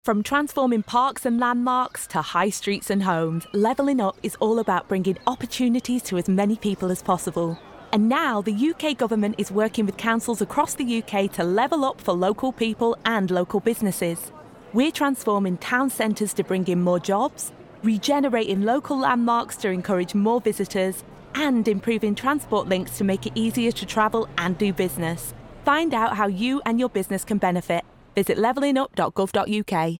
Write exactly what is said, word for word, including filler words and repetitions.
From transforming parks and landmarks to high streets and homes, Levelling Up is all about bringing opportunities to as many people as possible. And now the U K government is working with councils across the U K to level up for local people and local businesses. We're transforming town centres to bring in more jobs, regenerating local landmarks to encourage more visitors, and improving transport links to make it easier to travel and do business. Find out how you and your business can benefit. Visit levelling up dot gov dot U K.